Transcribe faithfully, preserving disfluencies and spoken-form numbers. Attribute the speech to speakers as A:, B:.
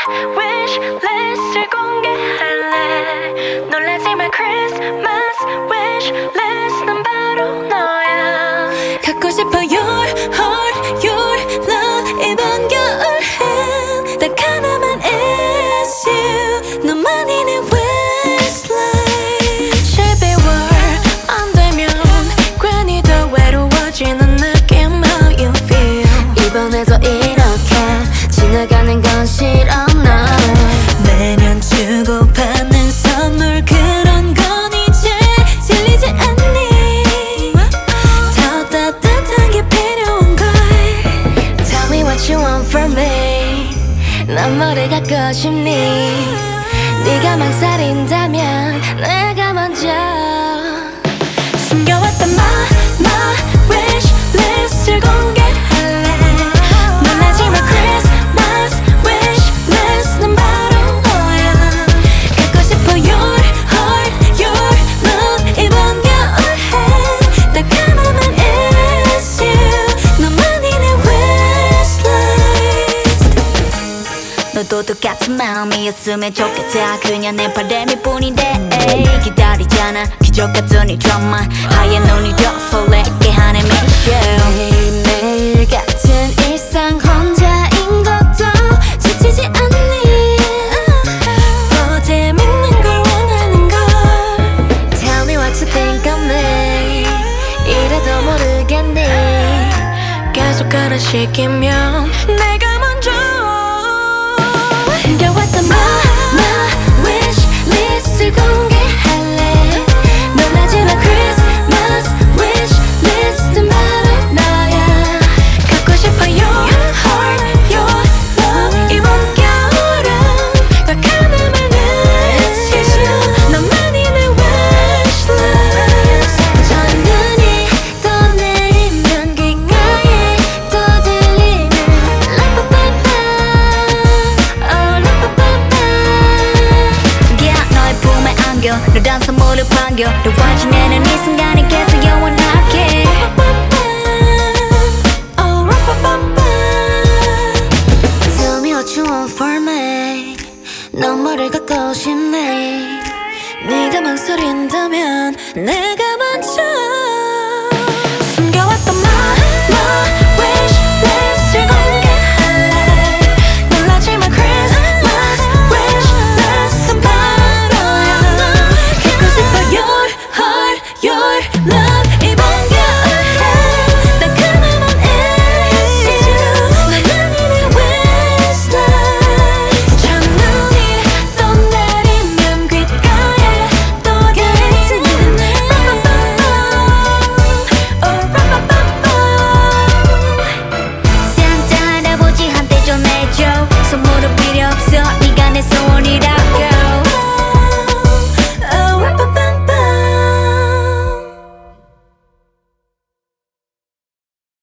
A: wish list를 공개할래. 놀라지 마 Christmas wish list는 바로 너야. 갖고 싶어 your heart your love. 이번 겨울엔 딱 하나만 is you. 너만이 내 wish list. 십이월 안 되면 괜히 더 외로워지는 느낌. How you feel? 이번에도 이렇게 지나가는 건 싫어 너. 매년 주고받는 선물 그런 건 이제 질리지 않니. 더 따뜻한 게 필요한 걸. Tell me what you want from me. 난 뭐를 갖고 싶니. 네가 망설인다면 내가 먼저 숨겨왔던 my, my wish list를 공개할래. 놀라지 마 Christmas wish list는 바로 너야. 갖고 싶어 your heart your love. 이번 겨울엔 딱 하나만 is you. 너만이 내 wish list. 너도 똑같은 마음이었으면 좋겠다. 그냥 내 바람일 뿐인데 에이, 기다리잖아 기적 같은 이 드라마. 하얀 눈이 더 설레게 하는 미션. 매일매일 같은 일상 혼자인 것도 지치지 않니. 더 재밌는 걸 원하는 걸. Tell me what you think of me. 이래도 모르겠니. 계속 가라 시키면 내가 먼저 숨겨왔던 my, my wish list를 공개할래. 놀라지 마 Christmas wish list는 바로 너야. 갖고 싶어 your heart your love. 이번 겨울은 딱 하나만 is you. 너만이 내 wish list. 첫눈이 떠내리면 귓가에 또 들리는 라빠빠빠 oh 라빠빠빠. Yeah 너의 품에 안겨 너란 선물을 반겨. 너와 지내는 이 순간이 계속 영원하게. Oh 라빠빠빠. Tell me what you want from me. 넌 뭐를 갖고 싶니. 네가 망설인다면 내가